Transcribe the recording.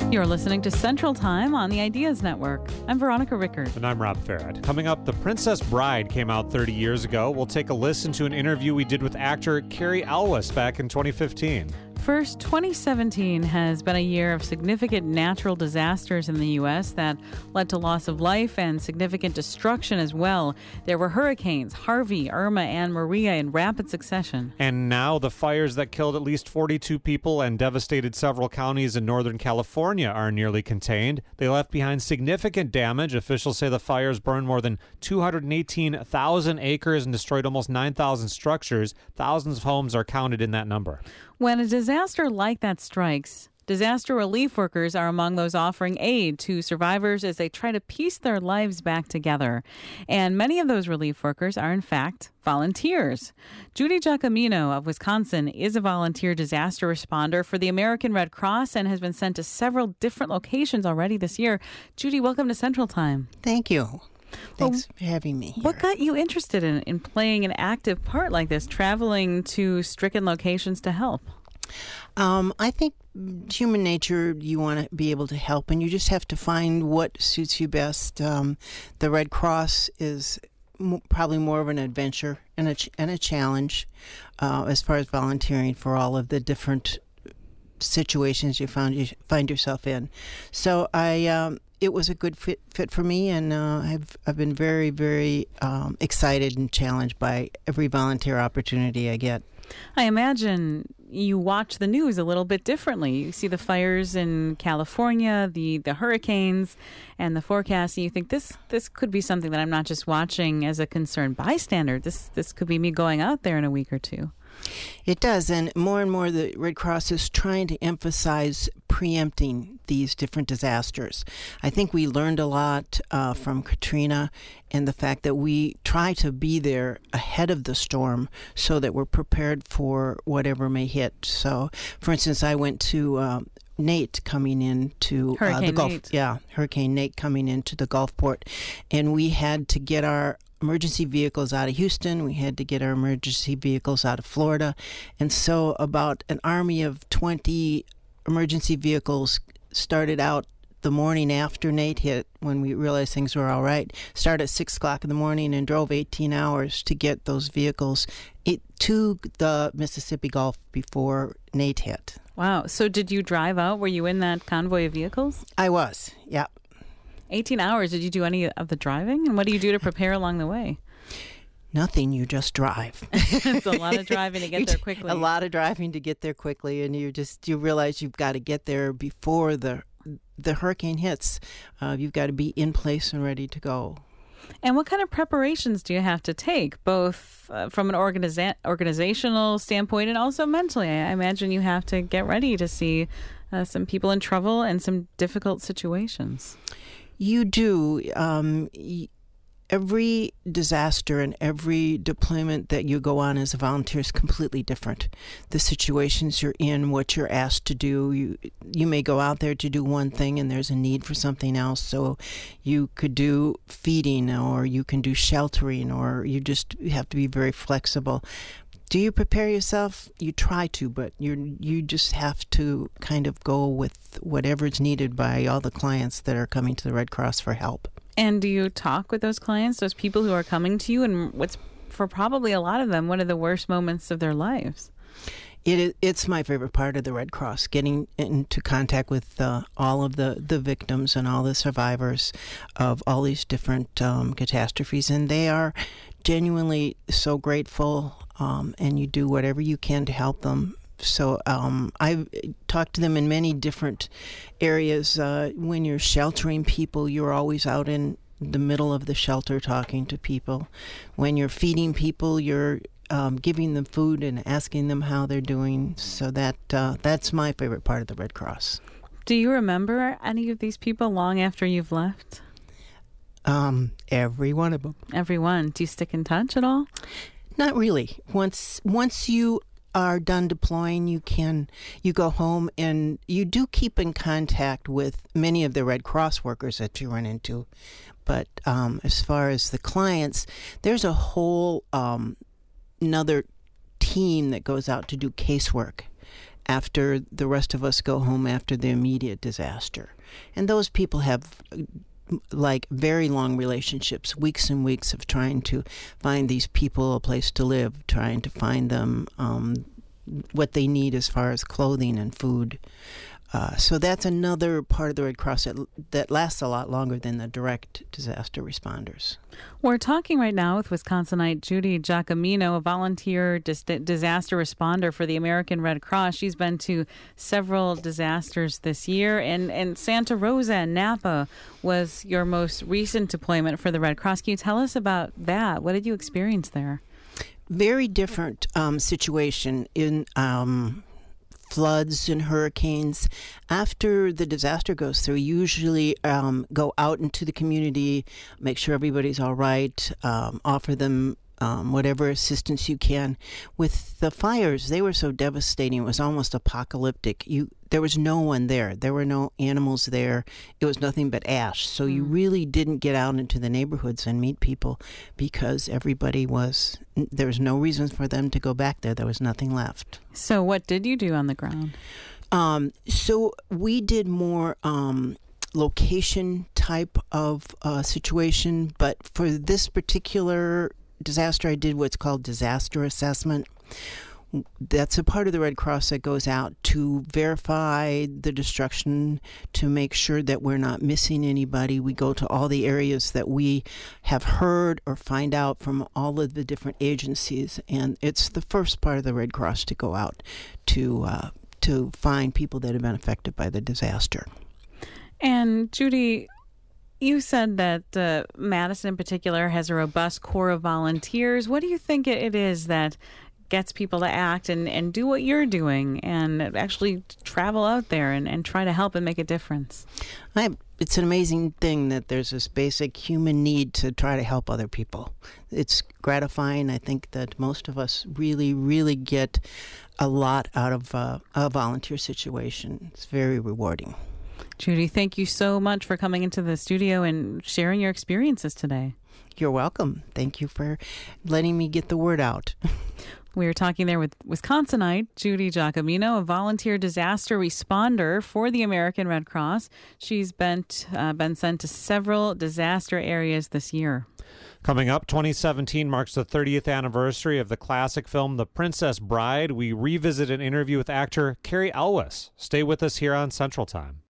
You're listening to Central Time on the Ideas Network. I'm Veronica Rickard. And I'm Rob Farrett. Coming up, The Princess Bride came out 30 years ago. We'll take a listen to an interview we did with actor Cary Elwes back in 2015. First, 2017 has been a year of significant natural disasters in the U.S. that led to loss of life and significant destruction as well. There were hurricanes, Harvey, Irma, and Maria in rapid succession. And now the fires that killed at least 42 people and devastated several counties in Northern California are nearly contained. They left behind significant damage. Officials say the fires burned more than 218,000 acres and destroyed almost 9,000 structures. Thousands of homes are counted in that number. When a disaster like that strikes, disaster relief workers are among those offering aid to survivors as they try to piece their lives back together. And many of those relief workers are, in fact, volunteers. Judy Giacomino of Wisconsin is a volunteer disaster responder for the American Red Cross and has been sent to several different locations already this year. Judy, welcome to Central Time. Thank you. Thanks for having me here. What got you interested in playing an active part like this, traveling to stricken locations to help? I think human nature, you want to be able to help, and you just have to find what suits you best. The Red Cross is probably more of an adventure and a challenge as far as volunteering for all of the different situations you find yourself in. So it was a good fit for me, and I've been very, very excited and challenged by every volunteer opportunity I get. I imagine you watch the news a little bit differently. You see the fires in California, the hurricanes, and the forecast, and you think this could be something that I'm not just watching as a concerned bystander. This could be me going out there in a week or two. It does, and more the Red Cross is trying to emphasize preempting these different disasters. I think we learned a lot from Katrina and the fact that we try to be there ahead of the storm so that we're prepared for whatever may hit. So, for instance, I went to Nate coming into the Gulf. Nate. Yeah, Hurricane Nate coming into the Gulfport, and we had to get our emergency vehicles out of Houston. We had to get our emergency vehicles out of Florida. And so about an army of 20 emergency vehicles started out the morning after Nate hit, when we realized things were all right, started at 6 o'clock in the morning and drove 18 hours to get those vehicles to the Mississippi Gulf before Nate hit. Wow. So did you drive out? Were you in that convoy of vehicles? I was, yeah. 18 hours. Did you do any of the driving? And what do you do to prepare along the way? Nothing. You just drive. It's a lot of driving to get there quickly. A lot of driving to get there quickly, and you realize you've got to get there before the hurricane hits. You've got to be in place and ready to go. And what kind of preparations do you have to take, both from an organizational standpoint and also mentally? I imagine you have to get ready to see some people in trouble and some difficult situations. You do. Every disaster and every deployment that you go on as a volunteer is completely different. The situations you're in, what you're asked to do, you may go out there to do one thing and there's a need for something else. So you could do feeding, or you can do sheltering, or you have to be very flexible. Do you prepare yourself? You try to, but you just have to kind of go with whatever's needed by all the clients that are coming to the Red Cross for help. And do you talk with those clients, those people who are coming to you, and what's, for probably a lot of them, one of the worst moments of their lives? It's my favorite part of the Red Cross, getting into contact with all of the victims and all the survivors of all these different catastrophes. And they are genuinely so grateful, and you do whatever you can to help them. So I've talked to them in many different areas. When you're sheltering people, you're always out in the middle of the shelter talking to people. When you're feeding people, you're giving them food and asking them how they're doing. So that's my favorite part of the Red Cross. Do you remember any of these people long after you've left? Every one of them. Every one. Do you stick in touch at all? Not really. Once you are done deploying, you go home, and you do keep in contact with many of the Red Cross workers that you run into. But as far as the clients, there's a whole another team that goes out to do casework after the rest of us go home after the immediate disaster. And those people have like very long relationships, weeks and weeks of trying to find these people a place to live, trying to find them what they need as far as clothing and food. So that's another part of the Red Cross that lasts a lot longer than the direct disaster responders. We're talking right now with Wisconsinite Judy Giacomino, a volunteer disaster responder for the American Red Cross. She's been to several disasters this year, and Santa Rosa and Napa was your most recent deployment for the Red Cross. Can you tell us about that? What did you experience there? Very different situation in floods and hurricanes. After the disaster goes through, you usually go out into the community, make sure everybody's all right, offer them whatever assistance you can. With the fires, they were so devastating, it was almost apocalyptic. There was no one there. There were no animals there. It was nothing but ash. So you really didn't get out into the neighborhoods and meet people because there was no reason for them to go back there. There was nothing left. So what did you do on the ground? So we did more location type of situation, but for this particular disaster, I did what's called disaster assessment. That's a part of the Red Cross that goes out to verify the destruction, to make sure that we're not missing anybody. We go to all the areas that we have heard or find out from all of the different agencies, and it's the first part of the Red Cross to go out to find people that have been affected by the disaster. And Judy, you said that Madison in particular has a robust core of volunteers. What do you think it is that gets people to act and do what you're doing and actually travel out there and try to help and make a difference? It's an amazing thing that there's this basic human need to try to help other people. It's gratifying. I think that most of us really, really get a lot out of a volunteer situation. It's very rewarding. Judy, thank you so much for coming into the studio and sharing your experiences today. You're welcome. Thank you for letting me get the word out. We were talking there with Wisconsinite Judy Giacomino, a volunteer disaster responder for the American Red Cross. She's been sent to several disaster areas this year. Coming up, 2017 marks the 30th anniversary of the classic film The Princess Bride. We revisit an interview with actor Cary Elwes. Stay with us here on Central Time.